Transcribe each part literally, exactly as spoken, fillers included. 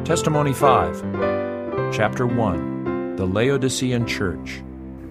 Testimony five, Chapter one, The Laodicean Church.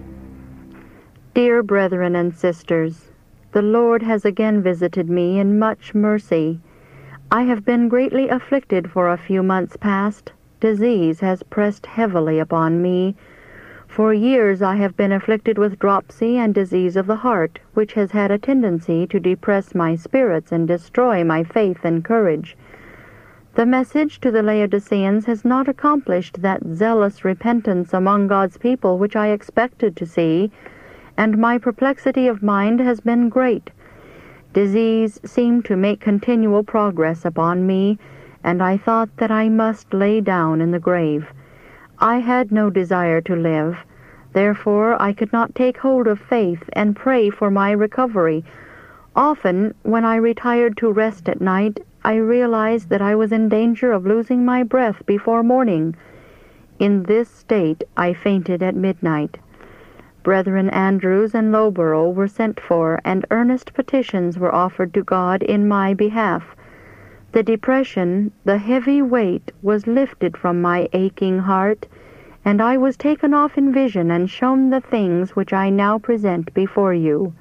Dear brethren and sisters, the Lord has again visited me in much mercy. I have been greatly afflicted for a few months past. Disease has pressed heavily upon me. For years I have been afflicted with dropsy and disease of the heart, which has had a tendency to depress my spirits and destroy my faith and courage. The message to the Laodiceans has not accomplished that zealous repentance among God's people which I expected to see, and my perplexity of mind has been great. Disease seemed to make continual progress upon me, and I thought that I must lay down in the grave. I had no desire to live. Therefore I could not take hold of faith and pray for my recovery. Often, when I retired to rest at night, I realized that I was in danger of losing my breath before morning. In this state I fainted at midnight. Brethren Andrews and Lowborough were sent for, and earnest petitions were offered to God in my behalf. The depression, the heavy weight, was lifted from my aching heart, and I was taken off in vision and shown the things which I now present before you.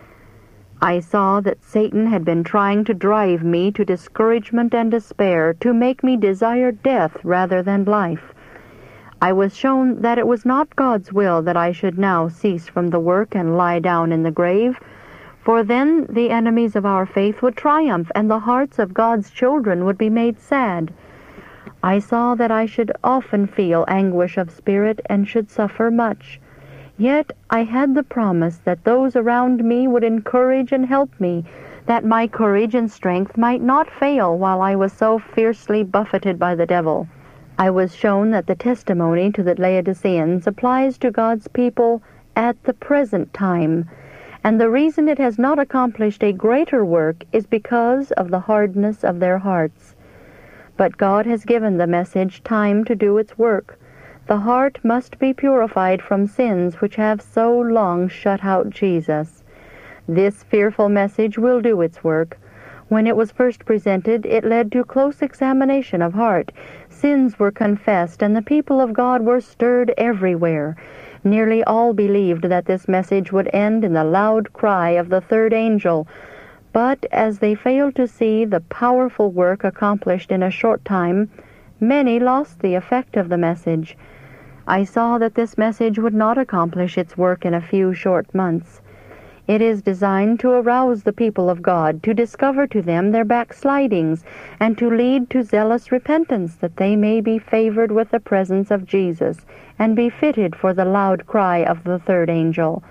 I saw that Satan had been trying to drive me to discouragement and despair, to make me desire death rather than life. I was shown that it was not God's will that I should now cease from the work and lie down in the grave, for then the enemies of our faith would triumph, and the hearts of God's children would be made sad. I saw that I should often feel anguish of spirit and should suffer much. Yet I had the promise that those around me would encourage and help me, that my courage and strength might not fail while I was so fiercely buffeted by the devil. I was shown that the testimony to the Laodiceans applies to God's people at the present time, and the reason it has not accomplished a greater work is because of the hardness of their hearts. But God has given the message time to do its work. The heart must be purified from sins which have so long shut out Jesus. This fearful message will do its work. When it was first presented, it led to close examination of heart. Sins were confessed, and the people of God were stirred everywhere. Nearly all believed that this message would end in the loud cry of the third angel. But as they failed to see the powerful work accomplished in a short time, many lost the effect of the message. I saw that this message would not accomplish its work in a few short months. It is designed to arouse the people of God, to discover to them their backslidings, and to lead to zealous repentance, that they may be favored with the presence of Jesus, and be fitted for the loud cry of the third angel.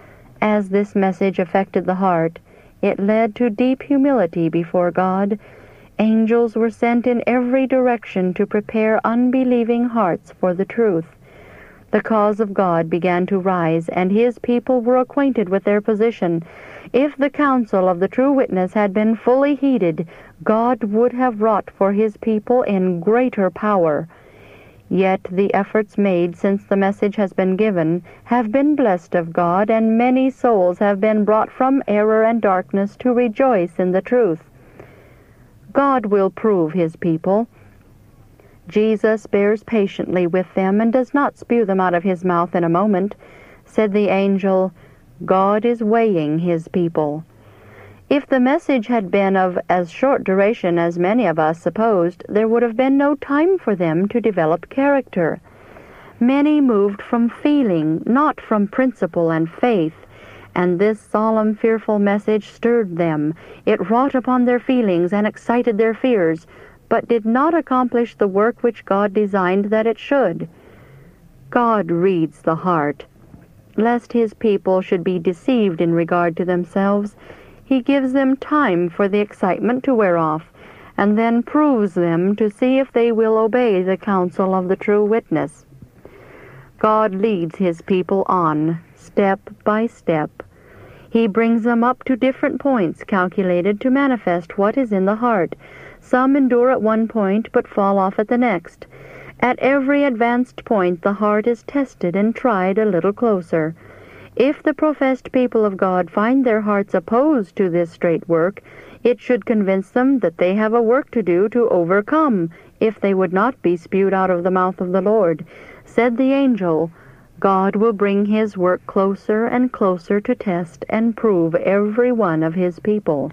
As this message affected the heart, it led to deep humility before God. Angels were sent in every direction to prepare unbelieving hearts for the truth. The cause of God began to rise, and his people were acquainted with their position. If the counsel of the true witness had been fully heeded, God would have wrought for his people in greater power. Yet the efforts made since the message has been given have been blessed of God, and many souls have been brought from error and darkness to rejoice in the truth. God will prove his people. Jesus bears patiently with them and does not spew them out of his mouth in a moment. Said the angel, God is weighing his people. If the message had been of as short duration as many of us supposed, there would have been no time for them to develop character. Many moved from feeling, not from principle and faith, and this solemn, fearful message stirred them. It wrought upon their feelings and excited their fears, but did not accomplish the work which God designed that it should. God reads the heart. Lest his people should be deceived in regard to themselves, he gives them time for the excitement to wear off, and then proves them to see if they will obey the counsel of the true witness. God leads his people on, step by step. He brings them up to different points calculated to manifest what is in the heart. Some endure at one point, but fall off at the next. At every advanced point the heart is tested and tried a little closer. If the professed people of God find their hearts opposed to this straight work, it should convince them that they have a work to do to overcome, if they would not be spewed out of the mouth of the Lord. Said the angel, God will bring his work closer and closer to test and prove every one of his people.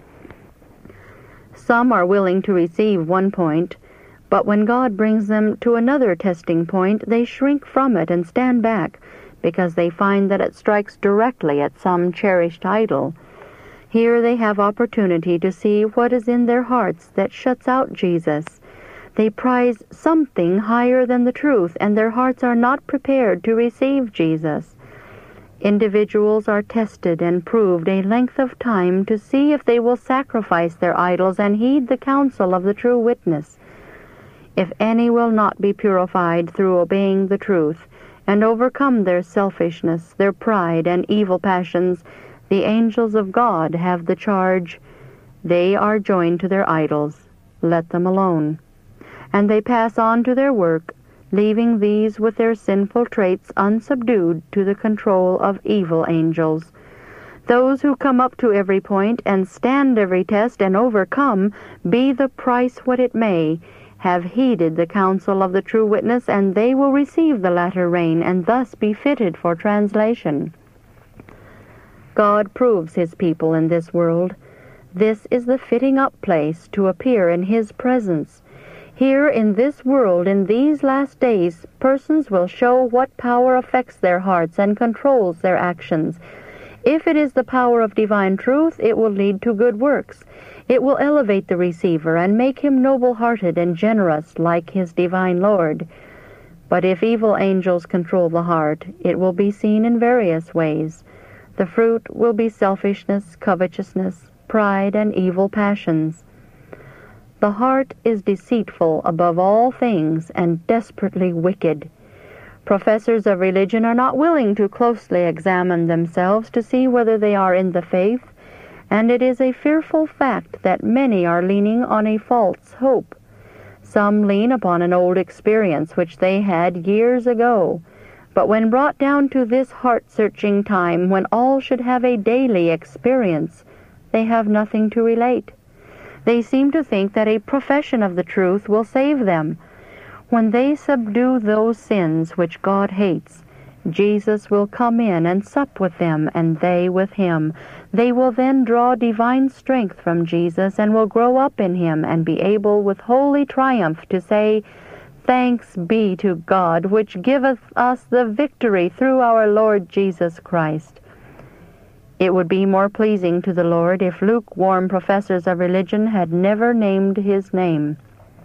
Some are willing to receive one point, but when God brings them to another testing point, they shrink from it and stand back, because they find that it strikes directly at some cherished idol. Here they have opportunity to see what is in their hearts that shuts out Jesus. They prize something higher than the truth, and their hearts are not prepared to receive Jesus. Individuals are tested and proved a length of time to see if they will sacrifice their idols and heed the counsel of the true witness. If any will not be purified through obeying the truth, and overcome their selfishness, their pride, and evil passions, the angels of God have the charge. They are joined to their idols. Let them alone. And they pass on to their work, leaving these with their sinful traits unsubdued to the control of evil angels. Those who come up to every point and stand every test and overcome, be the price what it may, have heeded the counsel of the true witness, and they will receive the latter rain, and thus be fitted for translation. God proves his people in this world. This is the fitting up place to appear in his presence. Here in this world, in these last days, persons will show what power affects their hearts and controls their actions. If it is the power of divine truth, it will lead to good works. It will elevate the receiver and make him noble-hearted and generous like his divine Lord. But if evil angels control the heart, it will be seen in various ways. The fruit will be selfishness, covetousness, pride, and evil passions. The heart is deceitful above all things and desperately wicked. Professors of religion are not willing to closely examine themselves to see whether they are in the faith, and it is a fearful fact that many are leaning on a false hope. Some lean upon an old experience which they had years ago, but when brought down to this heart-searching time when all should have a daily experience, they have nothing to relate. They seem to think that a profession of the truth will save them. When they subdue those sins which God hates, Jesus will come in and sup with them, and they with him. They will then draw divine strength from Jesus, and will grow up in him, and be able with holy triumph to say, Thanks be to God, which giveth us the victory through our Lord Jesus Christ. It would be more pleasing to the Lord if lukewarm professors of religion had never named his name.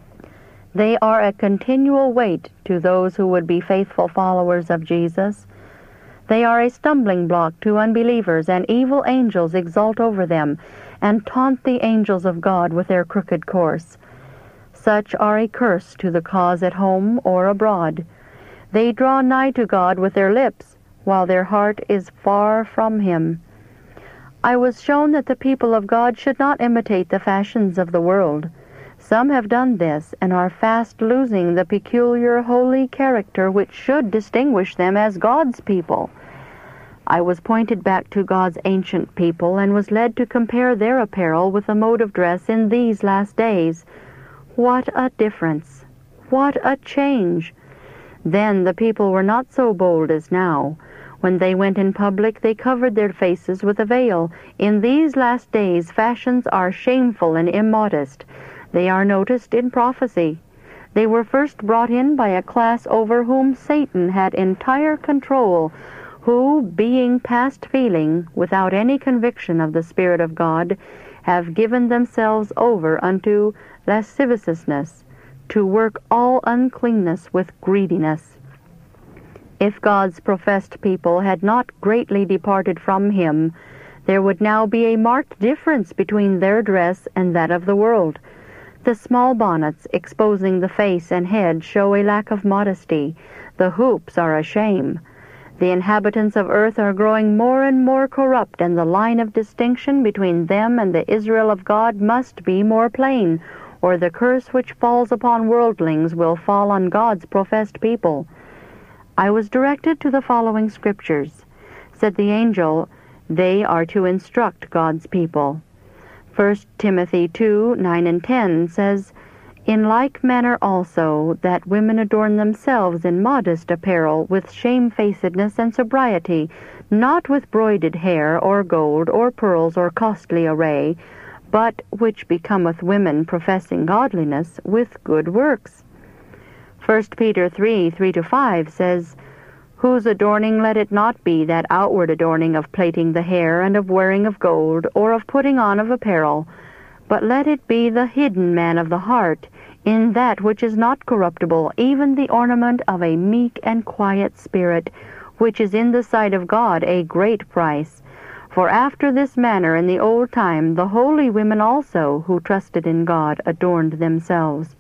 They are a continual weight to those who would be faithful followers of Jesus. They are a stumbling block to unbelievers, and evil angels exult over them, and taunt the angels of God with their crooked course. Such are a curse to the cause at home or abroad. They draw nigh to God with their lips, while their heart is far from him. I was shown that the people of God should not imitate the fashions of the world. Some have done this, and are fast losing the peculiar holy character which should distinguish them as God's people. I was pointed back to God's ancient people, and was led to compare their apparel with the mode of dress in these last days. What a difference! What a change! Then the people were not so bold as now. When they went in public, they covered their faces with a veil. In these last days, fashions are shameful and immodest. They are noticed in prophecy. They were first brought in by a class over whom Satan had entire control, who, being past feeling, without any conviction of the Spirit of God, have given themselves over unto lasciviousness, to work all uncleanness with greediness. If God's professed people had not greatly departed from him, there would now be a marked difference between their dress and that of the world. The small bonnets exposing the face and head show a lack of modesty. The hoops are a shame. The inhabitants of earth are growing more and more corrupt, and the line of distinction between them and the Israel of God must be more plain, or the curse which falls upon worldlings will fall on God's professed people. I was directed to the following scriptures. Said the angel, "They are to instruct God's people." First Timothy two, nine and ten says, "In like manner also, that women adorn themselves in modest apparel, with shamefacedness and sobriety, not with broided hair, or gold, or pearls, or costly array, but which becometh women professing godliness, with good works." First Peter three, three to five says, "Whose adorning let it not be that outward adorning of plaiting the hair, and of wearing of gold, or of putting on of apparel, but let it be the hidden man of the heart, in that which is not corruptible, even the ornament of a meek and quiet spirit, which is in the sight of God a great price. For after this manner in the old time the holy women also, who trusted in God, adorned themselves."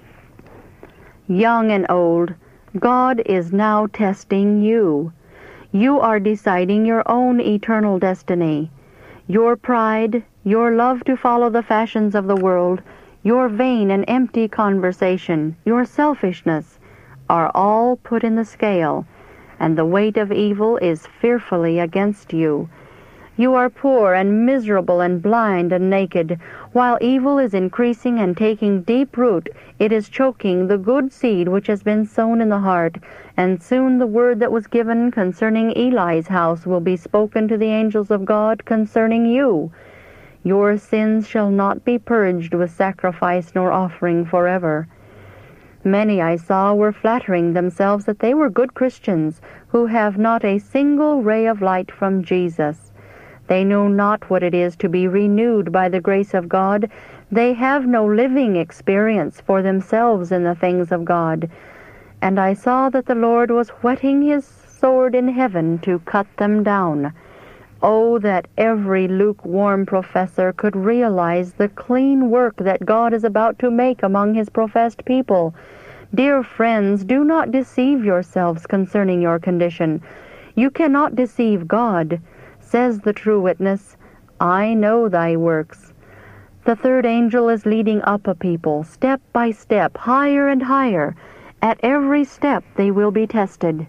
Young and old, God is now testing you. You are deciding your own eternal destiny. Your pride, your love to follow the fashions of the world, your vain and empty conversation, your selfishness, are all put in the scale, and the weight of evil is fearfully against you. You are poor and miserable and blind and naked. While evil is increasing and taking deep root, it is choking the good seed which has been sown in the heart, and soon the word that was given concerning Eli's house will be spoken to the angels of God concerning you. Your sins shall not be purged with sacrifice nor offering forever. Many I saw were flattering themselves that they were good Christians, who have not a single ray of light from Jesus. They know not what it is to be renewed by the grace of God. They have no living experience for themselves in the things of God. And I saw that the Lord was whetting his sword in heaven to cut them down. Oh, that every lukewarm professor could realize the clean work that God is about to make among his professed people. Dear friends, do not deceive yourselves concerning your condition. You cannot deceive God. Says the true witness, "I know thy works." The third angel is leading up a people, step by step, higher and higher. At every step they will be tested.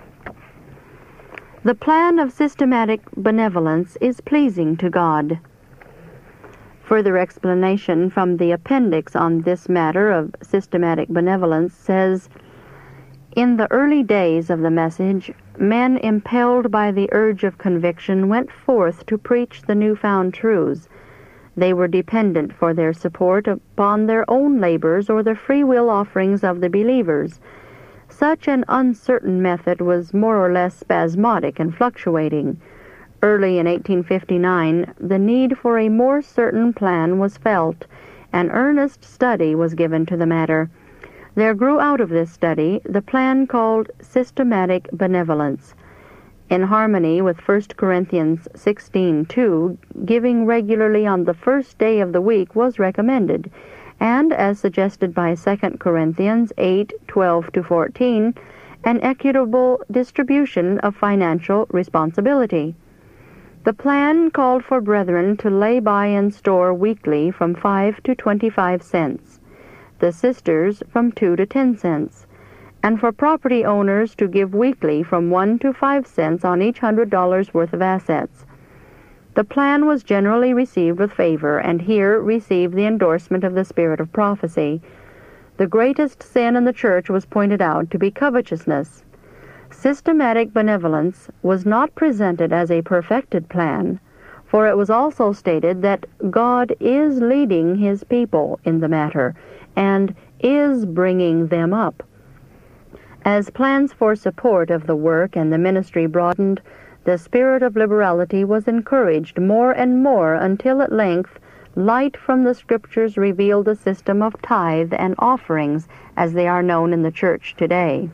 The plan of systematic benevolence is pleasing to God. Further explanation from the appendix on this matter of systematic benevolence says, "In the early days of the message, men impelled by the urge of conviction went forth to preach the newfound truths. They were dependent for their support upon their own labors or the free will offerings of the believers. Such an uncertain method was more or less spasmodic and fluctuating. Early in eighteen fifty-nine, the need for a more certain plan was felt, and earnest study was given to the matter. There grew out of this study the plan called systematic benevolence. In harmony with First Corinthians sixteen two, giving regularly on the first day of the week was recommended, and, as suggested by Second Corinthians eight, twelve to fourteen, an equitable distribution of financial responsibility. The plan called for brethren to lay by in store weekly from five to twenty-five cents, the sisters from two to ten cents, and for property owners to give weekly from one to five cents on each hundred dollars worth of assets. The plan was generally received with favor, and here received the endorsement of the spirit of prophecy. The greatest sin in the church was pointed out to be covetousness. Systematic benevolence was not presented as a perfected plan, for it was also stated that God is leading his people in the matter, and is bringing them up. As plans for support of the work and the ministry broadened, the spirit of liberality was encouraged more and more until at length light from the Scriptures revealed a system of tithe and offerings as they are known in the church today.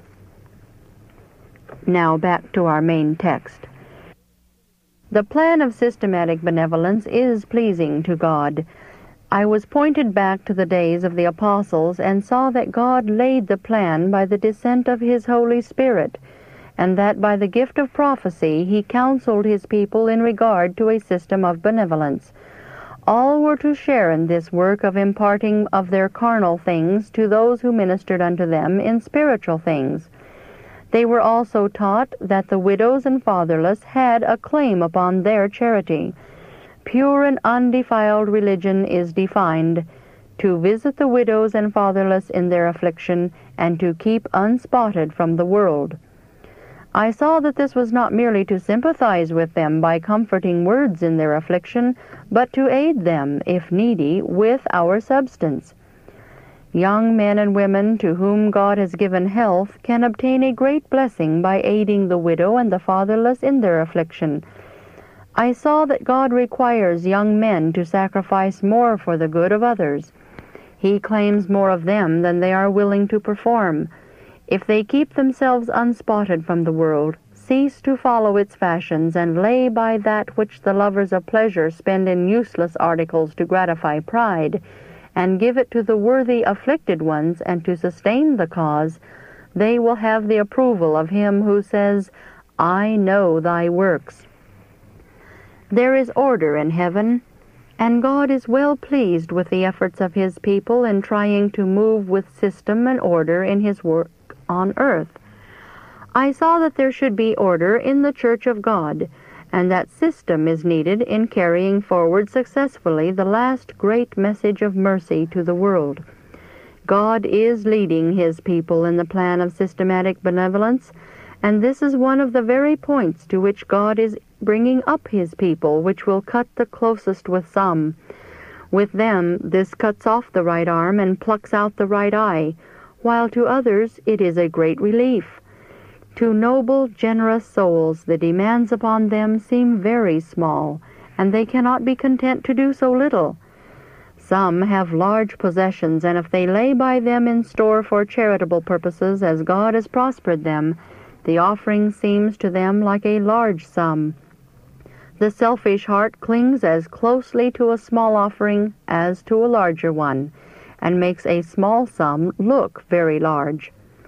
Now back to our main text. The plan of systematic benevolence is pleasing to God. I was pointed back to the days of the apostles and saw that God laid the plan by the descent of his Holy Spirit, and that by the gift of prophecy he counseled his people in regard to a system of benevolence. All were to share in this work of imparting of their carnal things to those who ministered unto them in spiritual things. They were also taught that the widows and fatherless had a claim upon their charity. Pure and undefiled religion is defined to visit the widows and fatherless in their affliction, and to keep unspotted from the world. I saw that this was not merely to sympathize with them by comforting words in their affliction, but to aid them, if needy, with our substance. Young men and women to whom God has given health can obtain a great blessing by aiding the widow and the fatherless in their affliction. I saw that God requires young men to sacrifice more for the good of others. He claims more of them than they are willing to perform. If they keep themselves unspotted from the world, cease to follow its fashions, and lay by that which the lovers of pleasure spend in useless articles to gratify pride, and give it to the worthy afflicted ones and to sustain the cause, they will have the approval of him who says, "I know thy works." There is order in heaven, and God is well pleased with the efforts of his people in trying to move with system and order in his work on earth. I saw that there should be order in the Church of God, and that system is needed in carrying forward successfully the last great message of mercy to the world. God is leading his people in the plan of systematic benevolence, and this is one of the very points to which God is bringing up his people, which will cut the closest with some. With them, this cuts off the right arm and plucks out the right eye, while to others it is a great relief. To noble, generous souls, the demands upon them seem very small, and they cannot be content to do so little. Some have large possessions, and if they lay by them in store for charitable purposes as God has prospered them, the offering seems to them like a large sum. The selfish heart clings as closely to a small offering as to a larger one, and makes a small sum look very large.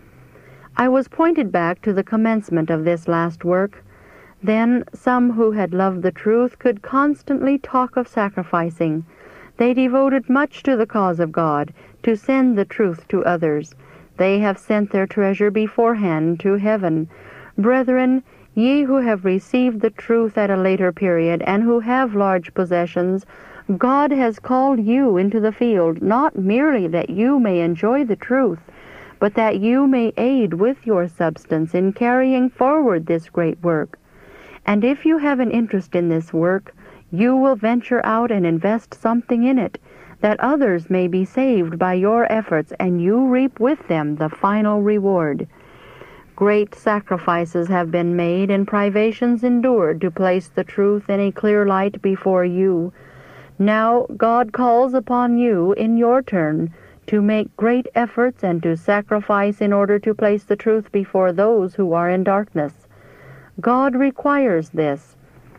I was pointed back to the commencement of this last work. Then some who had loved the truth could constantly talk of sacrificing. They devoted much to the cause of God, to send the truth to others. They have sent their treasure beforehand to heaven. Brethren, ye who have received the truth at a later period, and who have large possessions, God has called you into the field, not merely that you may enjoy the truth, but that you may aid with your substance in carrying forward this great work. And if you have an interest in this work, you will venture out and invest something in it, that others may be saved by your efforts, and you reap with them the final reward. Great sacrifices have been made and privations endured to place the truth in a clear light before you. Now God calls upon you in your turn to make great efforts and to sacrifice in order to place the truth before those who are in darkness. God requires this.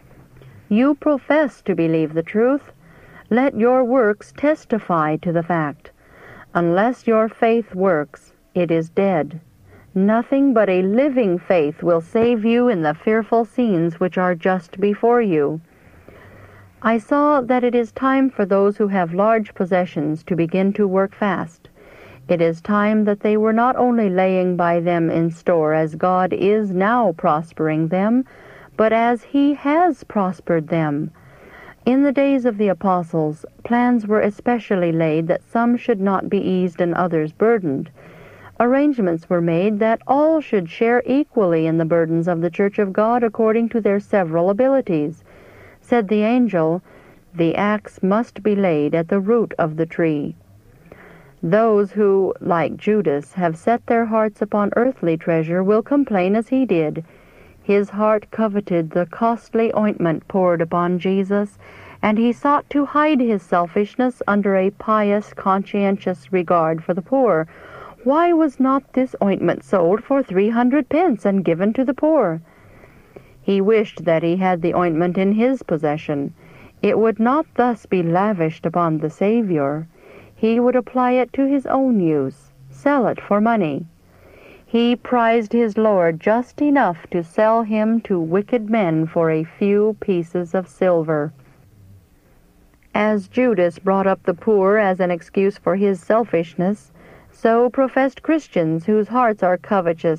You profess to believe the truth. Let your works testify to the fact. Unless your faith works, it is dead. Nothing but a living faith will save you in the fearful scenes which are just before you. I saw that it is time for those who have large possessions to begin to work fast. It is time that they were not only laying by them in store as God is now prospering them, but as he has prospered them. In the days of the apostles, plans were especially laid that some should not be eased and others burdened. Arrangements were made that all should share equally in the burdens of the Church of God according to their several abilities. Said the angel, "The axe must be laid at the root of the tree." Those who, like Judas, have set their hearts upon earthly treasure will complain as he did. His heart coveted the costly ointment poured upon Jesus, and he sought to hide his selfishness under a pious, conscientious regard for the poor. Why was not this ointment sold for three hundred pence and given to the poor? He wished that he had the ointment in his possession. It would not thus be lavished upon the Savior. He would apply it to his own use, sell it for money. He prized his Lord just enough to sell him to wicked men for a few pieces of silver. As Judas brought up the poor as an excuse for his selfishness, so professed Christians whose hearts are covetous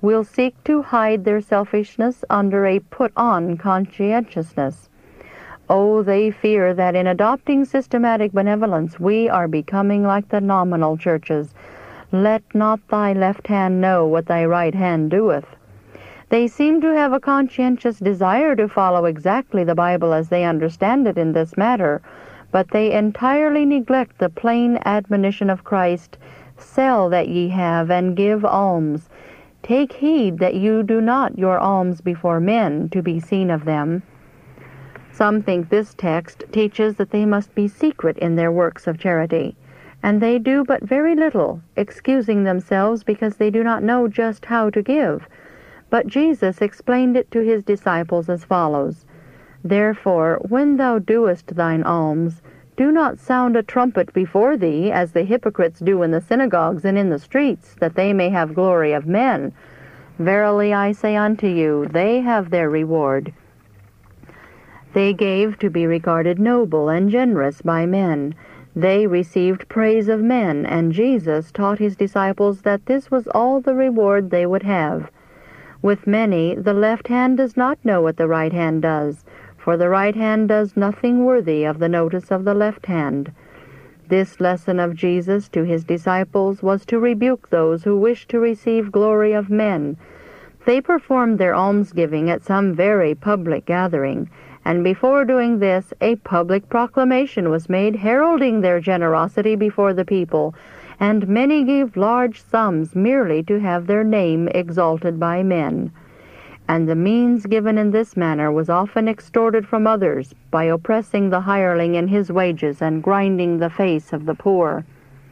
will seek to hide their selfishness under a put-on conscientiousness. Oh, they fear that in adopting systematic benevolence we are becoming like the nominal churches. Let not thy left hand know what thy right hand doeth. They seem to have a conscientious desire to follow exactly the Bible as they understand it in this matter, but they entirely neglect the plain admonition of Christ, "Sell that ye have, and give alms. Take heed that you do not your alms before men, to be seen of them." Some think this text teaches that they must be secret in their works of charity, and they do but very little, excusing themselves because they do not know just how to give. But Jesus explained it to his disciples as follows: "Therefore, when thou doest thine alms, do not sound a trumpet before thee, as the hypocrites do in the synagogues and in the streets, that they may have glory of men. Verily I say unto you, they have their reward. They gave to be regarded noble and generous by men. They received praise of men, and Jesus taught his disciples that this was all the reward they would have. With many, the left hand does not know what the right hand does, for the right hand does nothing worthy of the notice of the left hand." This lesson of Jesus to his disciples was to rebuke those who wished to receive glory of men. They performed their almsgiving at some very public gathering, and before doing this, a public proclamation was made heralding their generosity before the people, and many gave large sums merely to have their name exalted by men. And the means given in this manner was often extorted from others by oppressing the hireling in his wages and grinding the face of the poor.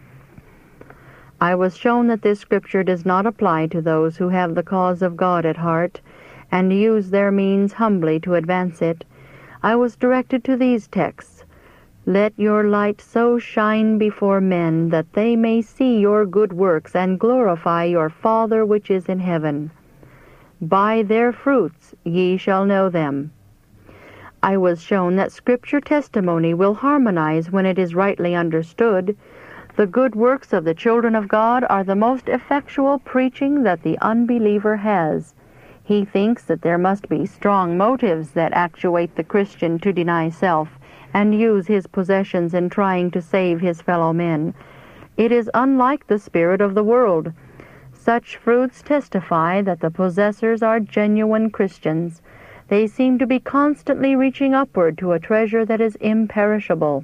I was shown that this scripture does not apply to those who have the cause of God at heart and use their means humbly to advance it. I was directed to these texts: "Let your light so shine before men that they may see your good works and glorify your Father which is in heaven. By their fruits ye shall know them." I was shown that Scripture testimony will harmonize when it is rightly understood. The good works of the children of God are the most effectual preaching that the unbeliever has. He thinks that there must be strong motives that actuate the Christian to deny self and use his possessions in trying to save his fellow men. It is unlike the spirit of the world. Such fruits testify that the possessors are genuine Christians. They seem to be constantly reaching upward to a treasure that is imperishable.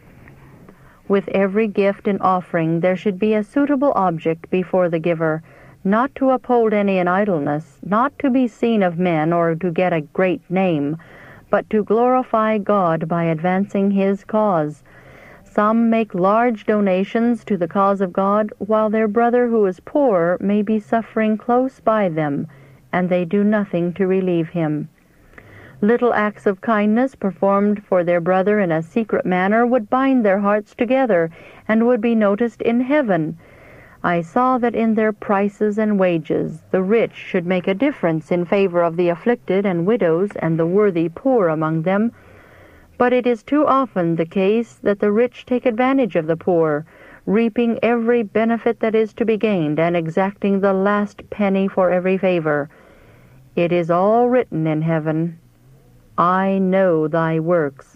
With every gift and offering there should be a suitable object before the giver, not to uphold any in idleness, not to be seen of men or to get a great name, but to glorify God by advancing his cause. Some make large donations to the cause of God, while their brother who is poor may be suffering close by them, and they do nothing to relieve him. Little acts of kindness performed for their brother in a secret manner would bind their hearts together, and would be noticed in heaven. I saw that in their prices and wages the rich should make a difference in favor of the afflicted and widows and the worthy poor among them. But it is too often the case that the rich take advantage of the poor, reaping every benefit that is to be gained and exacting the last penny for every favor. It is all written in heaven, "I know thy works."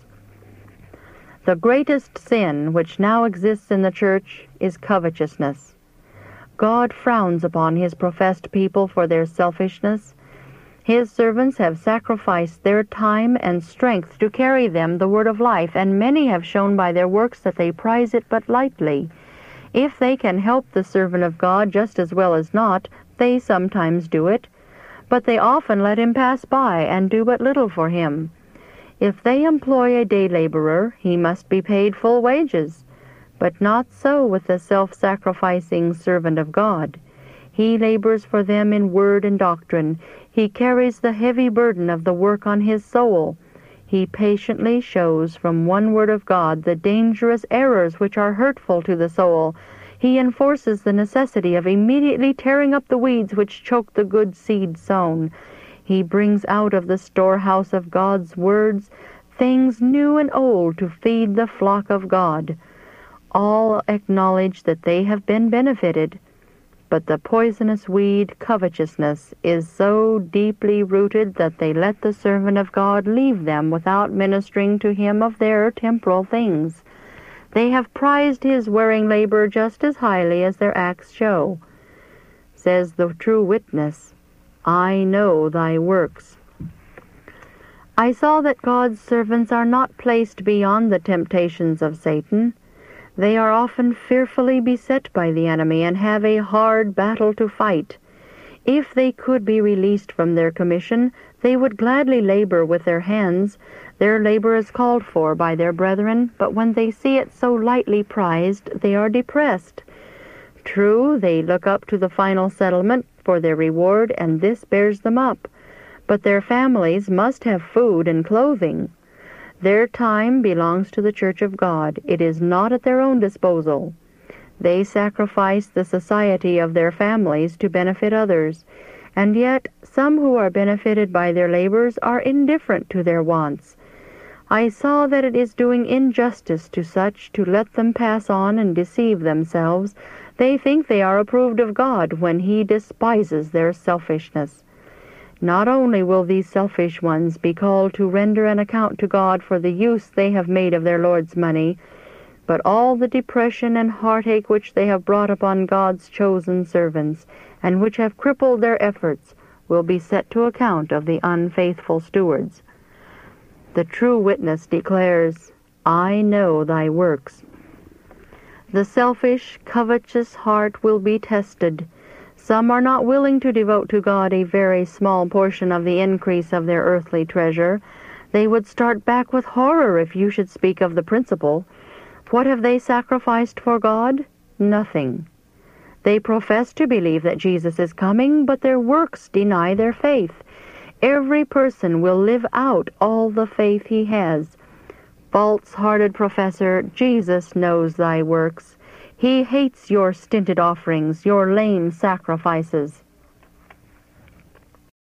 The greatest sin which now exists in the church is covetousness. God frowns upon his professed people for their selfishness. His servants have sacrificed their time and strength to carry them the word of life, and many have shown by their works that they prize it but lightly. If they can help the servant of God just as well as not, they sometimes do it, but they often let him pass by and do but little for him. If they employ a day laborer, he must be paid full wages, but not so with the self-sacrificing servant of God. He labors for them in word and doctrine. He carries the heavy burden of the work on his soul. He patiently shows from one word of God the dangerous errors which are hurtful to the soul. He enforces the necessity of immediately tearing up the weeds which choke the good seed sown. He brings out of the storehouse of God's words things new and old to feed the flock of God. All acknowledge that they have been benefited, But the poisonous weed, covetousness, is so deeply rooted that they let the servant of God leave them without ministering to him of their temporal things. They have prized his wearing labor just as highly as their acts show. Says the true witness, I know thy works. I saw that God's servants are not placed beyond the temptations of Satan. They are often fearfully beset by the enemy and have a hard battle to fight. If they could be released from their commission, they would gladly labor with their hands. Their labor is called for by their brethren, but when they see it so lightly prized, they are depressed. True, they look up to the final settlement for their reward, and this bears them up. But their families must have food and clothing. Their time belongs to the Church of God. It is not at their own disposal. They sacrifice the society of their families to benefit others, and yet some who are benefited by their labors are indifferent to their wants. I saw that it is doing injustice to such to let them pass on and deceive themselves. They think they are approved of God when he despises their selfishness. Not only will these selfish ones be called to render an account to God for the use they have made of their Lord's money, but all the depression and heartache which they have brought upon God's chosen servants, and which have crippled their efforts, will be set to account of the unfaithful stewards. The true witness declares, I know thy works. The selfish, covetous heart will be tested. Some are not willing to devote to God a very small portion of the increase of their earthly treasure. They would start back with horror if you should speak of the principle. What have they sacrificed for God? Nothing. They profess to believe that Jesus is coming, but their works deny their faith. Every person will live out all the faith he has. False-hearted professor, Jesus knows thy works. He hates your stinted offerings, your lame sacrifices.